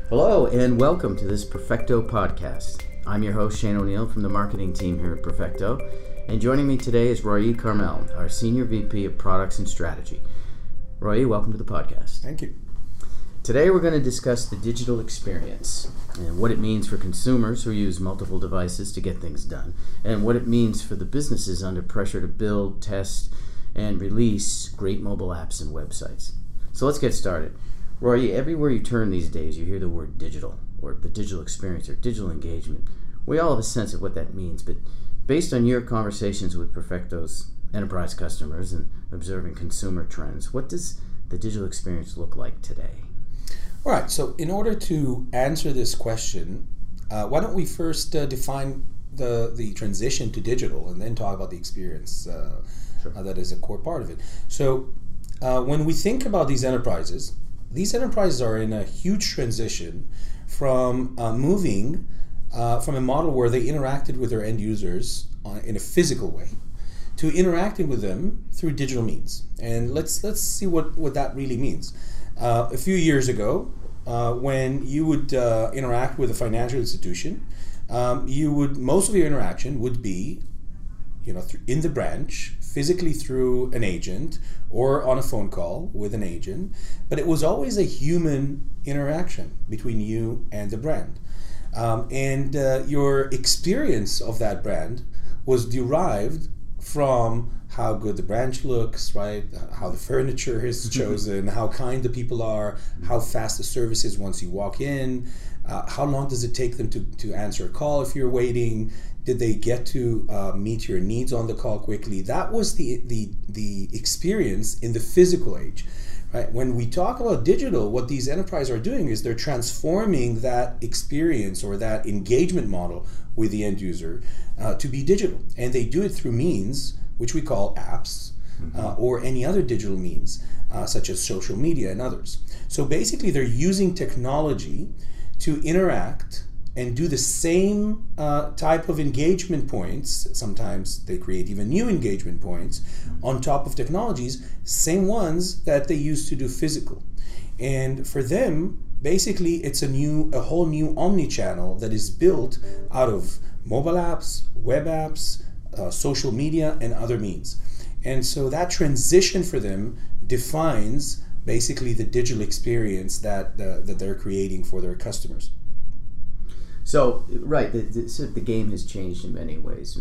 Hello and welcome to this Perfecto podcast. I'm your host Shane O'Neill from the marketing team here at Perfecto, and joining me today is Roy Carmel, our Senior VP of Products and Strategy. Roy, welcome to the podcast. Thank you. Today we're going to discuss the digital experience and what it means for consumers who use multiple devices to get things done, and what it means for the businesses under pressure to build, test, and release great mobile apps and websites. So let's get started. Roy, everywhere you turn these days, you hear the word digital, or the digital experience, or digital engagement. We all have a sense of what that means, but based on your conversations with Perfecto's enterprise customers and observing consumer trends, what does the digital experience look like today? All right, so in order to answer this question, why don't we first define the transition to digital and then talk about the experience that is a core part of it. So when we think about these enterprises are in a huge transition from moving from a model where they interacted with their end users in a physical way to interacting with them through digital means. And let's see what that really means. A few years ago, when you would interact with a financial institution, most of your interaction would be, in the branch, physically through an agent or on a phone call with an agent, but it was always a human interaction between you and the brand. And your experience of that brand was derived from how good the branch looks, right? How the furniture is chosen, how kind the people are, how fast the service is once you walk in, how long does it take them to answer a call if you're waiting, did they get to meet your needs on the call quickly? That was the experience in the physical age. Right? When we talk about digital, what these enterprises are doing is they're transforming that experience or that engagement model with the end user to be digital. And they do it through means which we call apps or any other digital means, such as social media and others. So basically, they're using technology to interact and do the same type of engagement points. Sometimes they create even new engagement points on top of technologies, same ones that they used to do physical. And for them, basically, it's a whole new omni-channel that is built out of mobile apps, web apps, social media, and other means. And so that transition for them defines basically the digital experience that they're creating for their customers. So, right, the game has changed in many ways.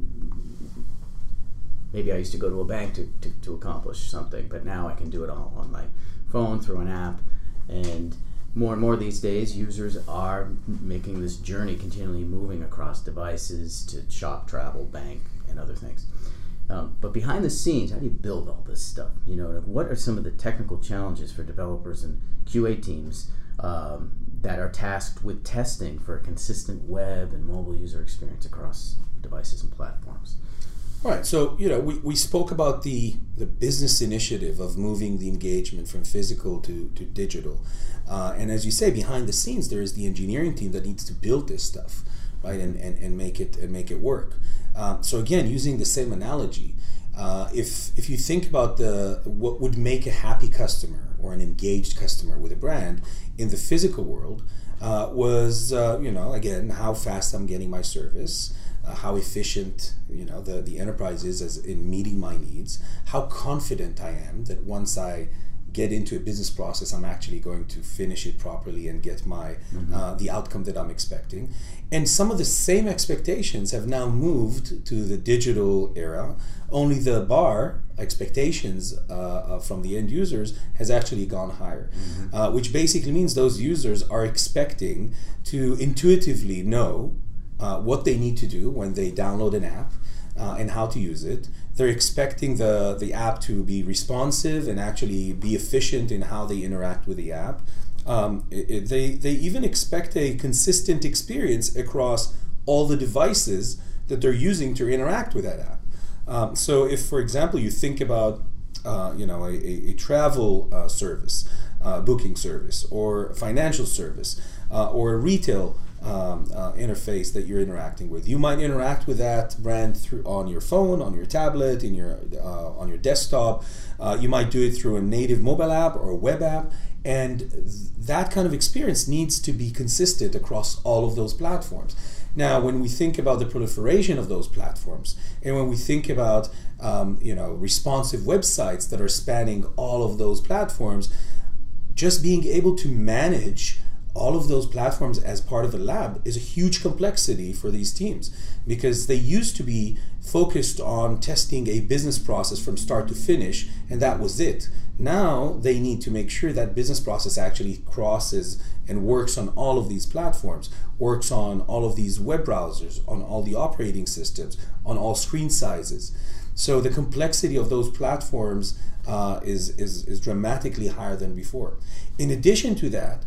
Maybe I used to go to a bank to accomplish something, but now I can do it all on my phone through an app. And more these days, users are making this journey, continually moving across devices to shop, travel, bank, and other things. But behind the scenes, how do you build all this stuff? What are some of the technical challenges for developers and QA teams that are tasked with testing for a consistent web and mobile user experience across devices and platforms? All right, so we spoke about the business initiative of moving the engagement from physical to digital, and as you say, behind the scenes there is the engineering team that needs to build this stuff, right, and make it work. So again, using the same analogy, if you think about what would make a happy customer or an engaged customer with a brand in the physical world was again, how fast I'm getting my service, how efficient the enterprise is as in meeting my needs, how confident I am that once I get into a business process, I'm actually going to finish it properly and get my the outcome that I'm expecting. And some of the same expectations have now moved to the digital era, only the bar expectations from the end users has actually gone higher, which basically means those users are expecting to intuitively know what they need to do when they download an app and how to use it. They're expecting the app to be responsive and actually be efficient in how they interact with the app. They even expect a consistent experience across all the devices that they're using to interact with that app. So if, for example, you think about a travel service, booking service, or financial service, or a retail interface that you're interacting with. You might interact with that brand through on your phone, on your tablet, on your desktop. You might do it through a native mobile app or a web app, and that kind of experience needs to be consistent across all of those platforms. Now, when we think about the proliferation of those platforms, and when we think about responsive websites that are spanning all of those platforms, just being able to manage all of those platforms as part of a lab is a huge complexity for these teams, because they used to be focused on testing a business process from start to finish, and that was it. Now they need to make sure that business process actually crosses and works on all of these platforms, works on all of these web browsers, on all the operating systems, on all screen sizes. So the complexity of those platforms is dramatically higher than before. In addition to that,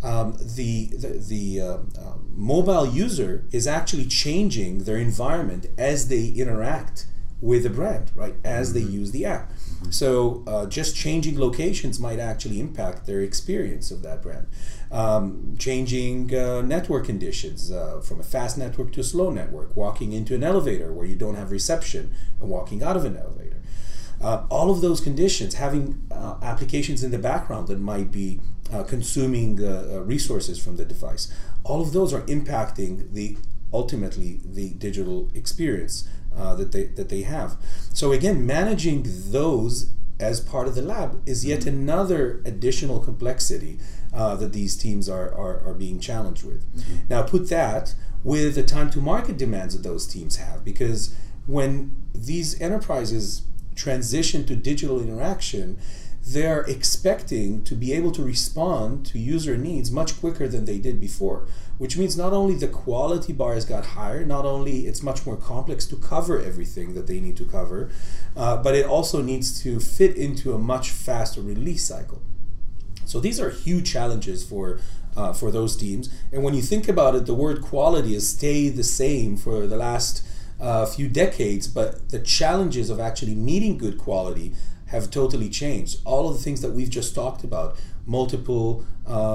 the mobile user is actually changing their environment as they interact with the brand, right? As they use the app. So just changing locations might actually impact their experience of that brand. Changing network conditions from a fast network to a slow network, walking into an elevator where you don't have reception and walking out of an elevator. All of those conditions, having applications in the background that might be consuming resources from the device, all of those are impacting ultimately the digital experience that they have. So again, managing those as part of the lab is yet another additional complexity that these teams are being challenged with. Now put that with the time to market demands that those teams have, because when these enterprises transition to digital interaction, they're expecting to be able to respond to user needs much quicker than they did before, which means not only the quality bar has got higher, not only it's much more complex to cover everything that they need to cover, but it also needs to fit into a much faster release cycle. So these are huge challenges for those teams. And when you think about it, the word quality has stayed the same for the last few decades, but the challenges of actually meeting good quality have totally changed. All of the things that we've just talked about, multiple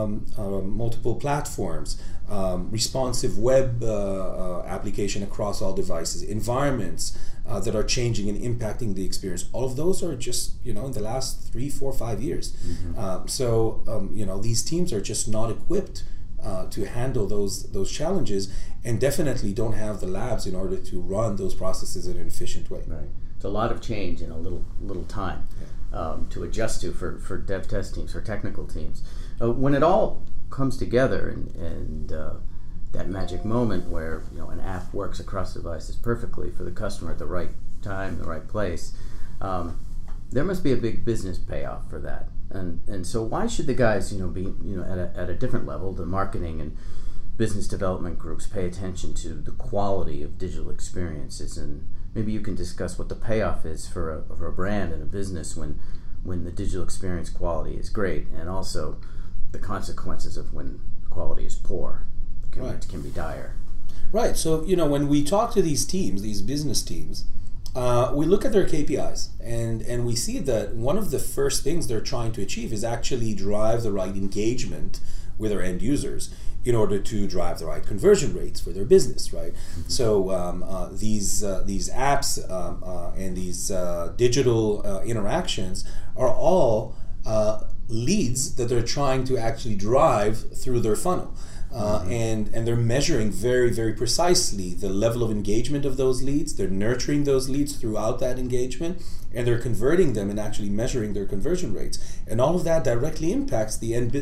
platforms, responsive web application across all devices, environments that are changing and impacting the experience. All of those are just in the last 3, 4, 5 years. These teams are just not equipped to handle those challenges, and definitely don't have the labs in order to run those processes in an efficient way. Right. It's a lot of change in a little time to adjust to for dev test teams, for technical teams. When it all comes together and that magic moment where an app works across devices perfectly for the customer at the right time, the right place, there must be a big business payoff for that. And so why should the guys be at a different level, the marketing and business development groups, pay attention to the quality of digital experiences? And maybe you can discuss what the payoff is for a brand and a business when the digital experience quality is great, and also the consequences of when quality is poor can be dire. Right. So when we talk to these teams, these business teams, we look at their KPIs and we see that one of the first things they're trying to achieve is actually drive the right engagement with their end users in order to drive the right conversion rates for their business, right? So these apps and these digital interactions are all leads that they're trying to actually drive through their funnel. And they're measuring very, very precisely the level of engagement of those leads. They're nurturing those leads throughout that engagement, and they're converting them and actually measuring their conversion rates. And all of that directly impacts the end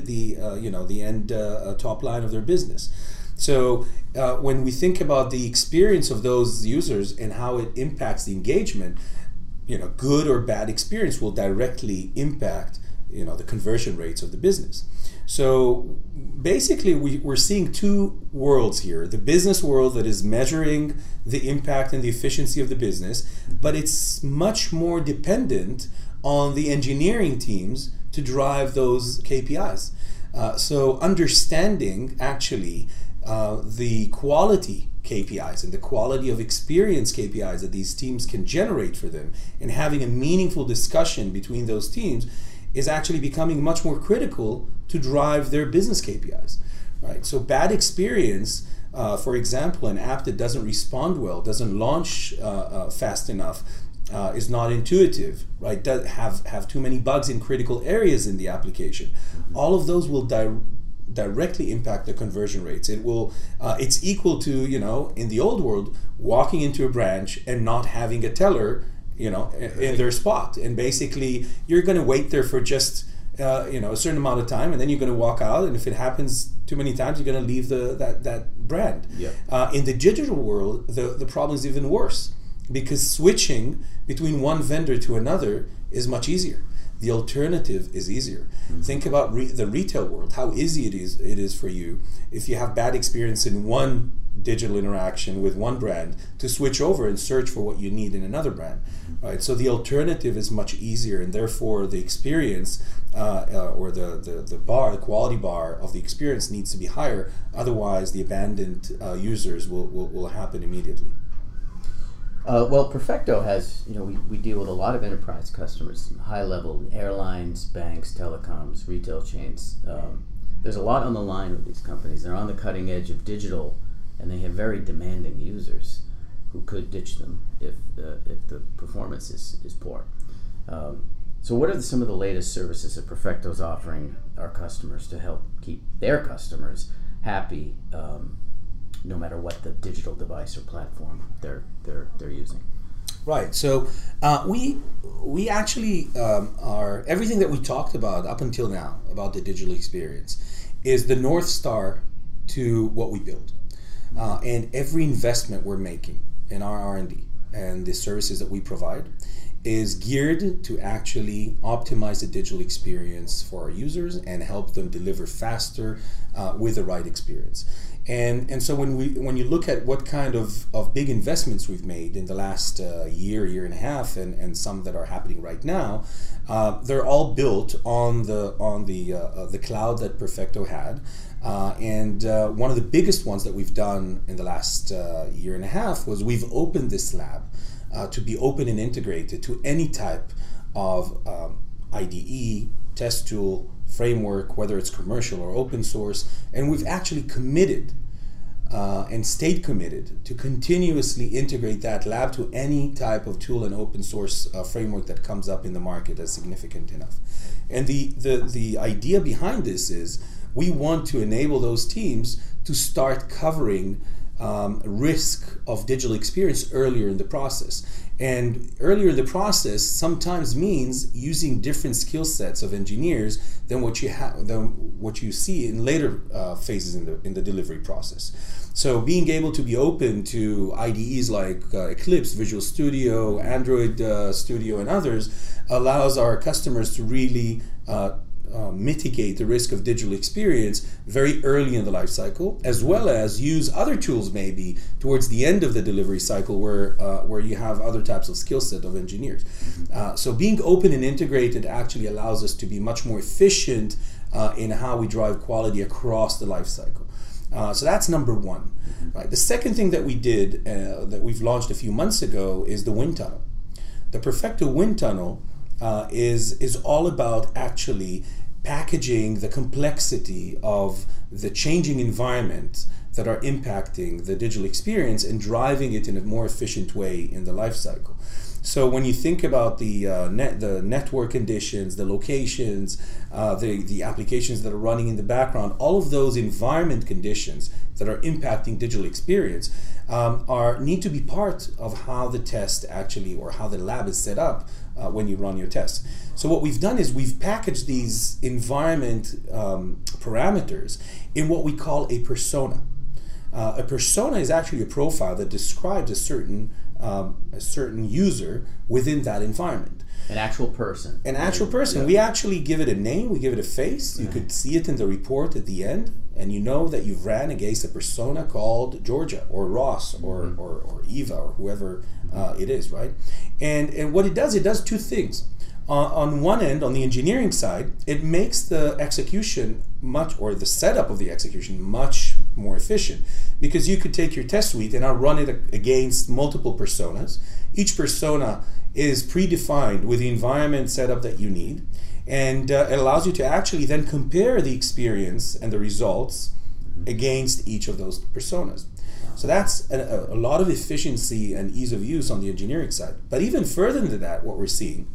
top line of their business. So when we think about the experience of those users and how it impacts the engagement, good or bad experience will directly impact the conversion rates of the business. So basically we're seeing two worlds here: the business world that is measuring the impact and the efficiency of the business, but it's much more dependent on the engineering teams to drive those KPIs. So understanding actually the quality KPIs and the quality of experience KPIs that these teams can generate for them, and having a meaningful discussion between those teams, is actually becoming much more critical to drive their business KPIs. right? So bad experience, for example, an app that doesn't respond well, doesn't launch fast enough, is not intuitive, right? Does have too many bugs in critical areas in the application. All of those will directly impact the conversion rates. It will. It's equal to, in the old world, walking into a branch and not having a teller, in their spot, and basically you're going to wait there for just a certain amount of time, and then you're going to walk out, and if it happens too many times, you're going to leave that brand. Yep. In the digital world, the problem is even worse, because switching between one vendor to another is much easier. The alternative is easier. Think about the retail world, how easy it is for you if you have bad experience in one digital interaction with one brand to switch over and search for what you need in another brand, right? So the alternative is much easier, and therefore the experience or the quality bar of the experience needs to be higher. Otherwise, the abandoned users will happen immediately. Well, Perfecto has, we deal with a lot of enterprise customers, high level airlines, banks, telecoms, retail chains. There's a lot on the line with these companies. They're on the cutting edge of digital, and they have very demanding users who could ditch them if the performance is poor. So what are some of the latest services that Perfecto's offering our customers to help keep their customers happy, no matter what the digital device or platform they're using? Right. So we actually are, everything that we talked about up until now about the digital experience is the North Star to what we build. And every investment we're making in our R&D and the services that we provide is geared to actually optimize the digital experience for our users and help them deliver faster with the right experience. And so when you look at what kind of big investments we've made in the last year and a half, and some that are happening right now, they're all built on the cloud that Perfecto had. And one of the biggest ones that we've done in the last year and a half was we've opened this lab to be open and integrated to any type of IDE, test tool, framework, whether it's commercial or open source, and we've actually committed and stayed committed to continuously integrate that lab to any type of tool and open source framework that comes up in the market as significant enough. And the idea behind this is we want to enable those teams to start covering risk of digital experience earlier in the process. And earlier in the process sometimes means using different skill sets of engineers than what you see in later phases in the delivery process. So being able to be open to IDEs like Eclipse, Visual Studio, Android Studio, and others allows our customers to really mitigate the risk of digital experience very early in the life cycle, as well as use other tools maybe towards the end of the delivery cycle where you have other types of skill set of engineers. So being open and integrated actually allows us to be much more efficient in how we drive quality across the life cycle. So that's number one. Right. The second thing that we did, that we've launched a few months ago, is the Wind Tunnel. The Perfecto Wind Tunnel is all about actually packaging the complexity of the changing environment that are impacting the digital experience and driving it in a more efficient way in the life cycle. So when you think about the network conditions, the locations, the applications that are running in the background, all of those environment conditions that are impacting digital experience need to be part of how the test actually, or how the lab is set up when you run your tests. So what we've done is we've packaged these environment parameters in what we call a persona. A persona is actually a profile that describes a certain user within that environment. An actual person. An actual person. Yeah. We actually give it a name, we give it a face. You could see it in the report at the end, and you know that you've ran against a persona called Georgia or Ross or Eva or whoever it is, right? And what it does two things. On one end, on the engineering side, it makes the execution the setup of the execution much more efficient, because you could take your test suite and now run it against multiple personas. Each persona is predefined with the environment setup that you need, and it allows you to actually then compare the experience and the results against each of those personas. So that's a lot of efficiency and ease of use on the engineering side. But even further than that, what we're seeing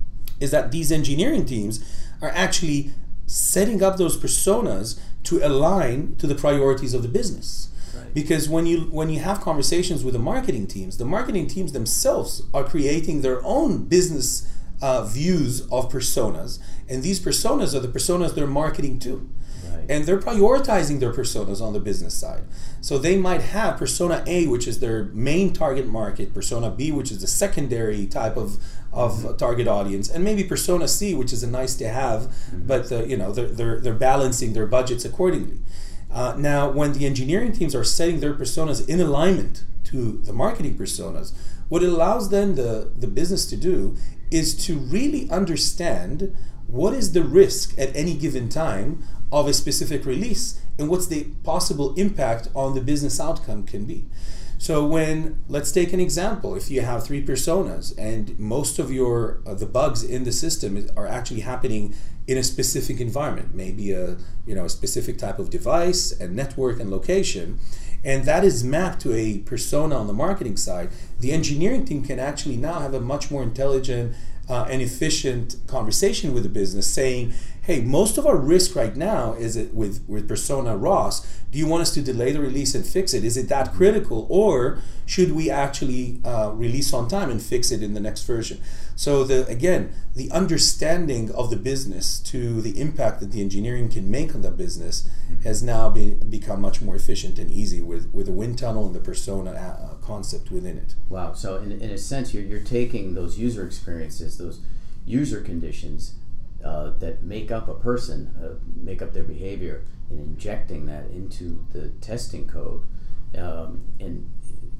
is that these engineering teams are actually setting up those personas to align to the priorities of the business. Right. Because when you have conversations with the marketing teams themselves are creating their own business views of personas, and these personas are the personas they're marketing to. Right. And they're prioritizing their personas on the business side. So they might have persona A, which is their main target market, persona B, which is the secondary type of target audience, and maybe persona C, which is a nice to have, but they're balancing their budgets accordingly. Now, when the engineering teams are setting their personas in alignment to the marketing personas, what it allows then the business to do is to really understand what is the risk at any given time of a specific release and what's the possible impact on the business outcome can be. So let's take an example. If you have 3 personas and most of the bugs in the system are actually happening in a specific environment, maybe a specific type of device and network and location, and that is mapped to a persona on the marketing side, the engineering team can actually now have a much more intelligent and efficient conversation with the business, saying, hey, most of our risk right now is it with persona Ross. Do you want us to delay the release and fix it? Is it that critical, or should we actually release on time and fix it in the next version? So the understanding of the business to the impact that the engineering can make on the business has now become much more efficient and easy with the wind tunnel and the persona concept within it. Wow. So in a sense, you're taking those user experiences, those user conditions that make up a person, make up their behavior, and injecting that into the testing code. And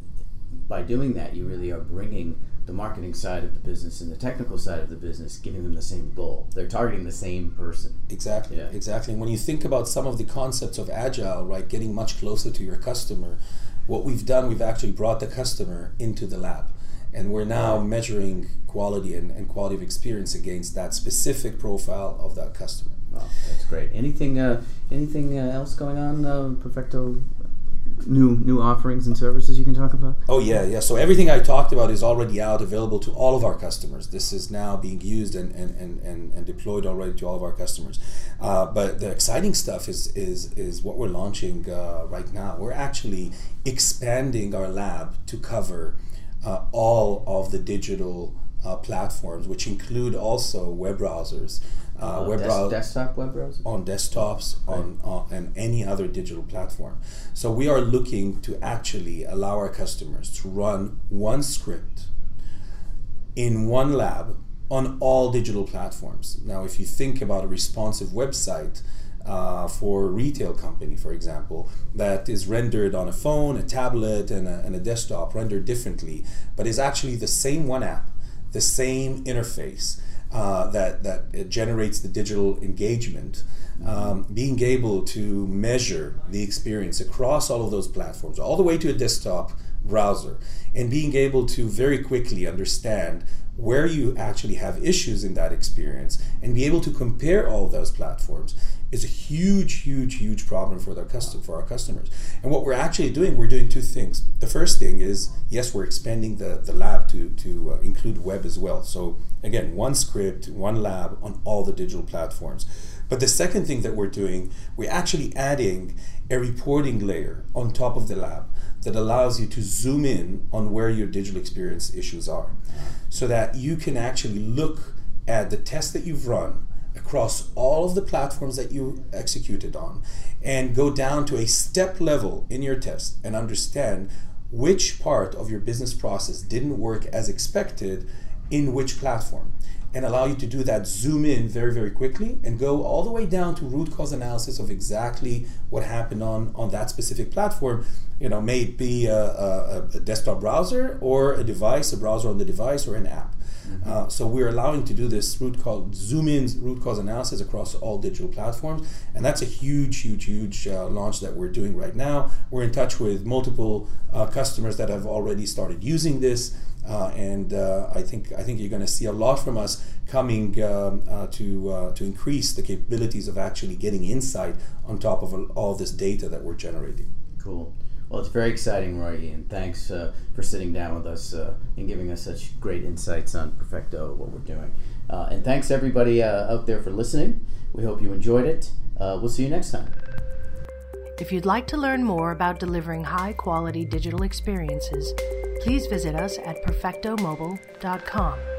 by doing that, you really are bringing the marketing side of the business and the technical side of the business, giving them the same goal. They're targeting the same person. Exactly, Yeah. Exactly. And when you think about some of the concepts of Agile, right, getting much closer to your customer, what we've done, we've actually brought the customer into the lab. And we're now measuring quality and quality of experience against that specific profile of that customer. Wow, that's great. Anything else going on, Perfecto? New offerings and services you can talk about? Oh yeah. So everything I talked about is already out, available to all of our customers. This is now being used and deployed already to all of our customers. But the exciting stuff is what we're launching right now. We're actually expanding our lab to cover all of the digital platforms, which include also web browsers, desktop web browsers, on desktops, right, and any other digital platform. So we are looking to actually allow our customers to run one script in one lab on all digital platforms. Now, if you think about a responsive website for a retail company, for example, that is rendered on a phone, a tablet, and a desktop, rendered differently, but is actually the same one app, the same interface that it generates the digital engagement, being able to measure the experience across all of those platforms, all the way to a desktop browser, and being able to very quickly understand where you actually have issues in that experience and be able to compare all of those platforms is a huge problem for our customers. And what we're actually doing, we're doing 2 things. The first thing is, yes, we're expanding the lab to include web as well. So again, one script, one lab on all the digital platforms. But the second thing that we're doing, we're actually adding a reporting layer on top of the lab that allows you to zoom in on where your digital experience issues are, so that you can actually look at the tests that you've run across all of the platforms that you executed on and go down to a step level in your test and understand which part of your business process didn't work as expected in which platform, and allow you to do that zoom in very quickly and go all the way down to root cause analysis of exactly what happened on that specific platform. May it be a desktop browser or a device, a browser on the device, or an app. So we're allowing to do this zoom in root cause analysis across all digital platforms, and that's a huge launch that we're doing right now. We're in touch with multiple customers that have already started using this. And I think you're going to see a lot from us coming to increase the capabilities of actually getting insight on top of all this data that we're generating. Cool. Well, it's very exciting, Roy, and thanks for sitting down with us and giving us such great insights on Perfecto, what we're doing. And thanks everybody out there for listening. We hope you enjoyed it. We'll see you next time. If you'd like to learn more about delivering high-quality digital experiences, please visit us at perfectomobile.com.